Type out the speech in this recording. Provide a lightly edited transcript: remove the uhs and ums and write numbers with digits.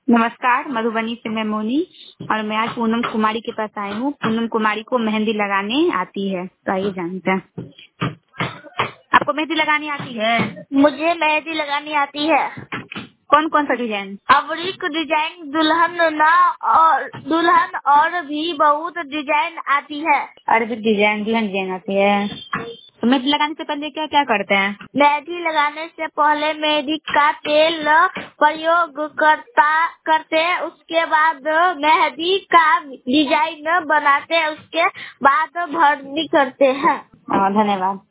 नमस्कार, मधुबनी से मैं मोनी और मैं आज पूनम कुमारी के पास आई हूँ। पूनम कुमारी को मेहंदी लगाने आती है, तो आइए जानते हैं। आपको मेहंदी लगानी आती है? मुझे मेहंदी लगानी आती है। कौन कौन सा डिजाइन? अवरिक डिजाइन, दुल्हन और भी बहुत डिजाइन आती है। अरबिक डिजाइन, दुल्हन डिजाइन आती है। तो मेहंदी लगाने से पहले क्या क्या करते हैं? मेहंदी लगाने से पहले मेहंदी का तेल प्रयोग करते हैं। उसके बाद मेहंदी का डिजाइन बनाते हैं। उसके बाद भरनी करते हैं। धन्यवाद।